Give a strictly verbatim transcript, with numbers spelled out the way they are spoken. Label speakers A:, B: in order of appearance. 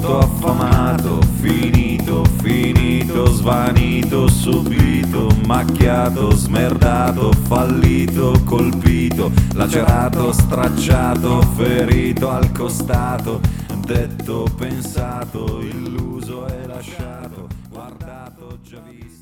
A: morto affamato, finito, finito, svanito, subito, macchiato, smerdato, fallito, colpito, lacerato, stracciato, ferito al costato, detto, pensato, illuso e lasciato, guardato, già visto.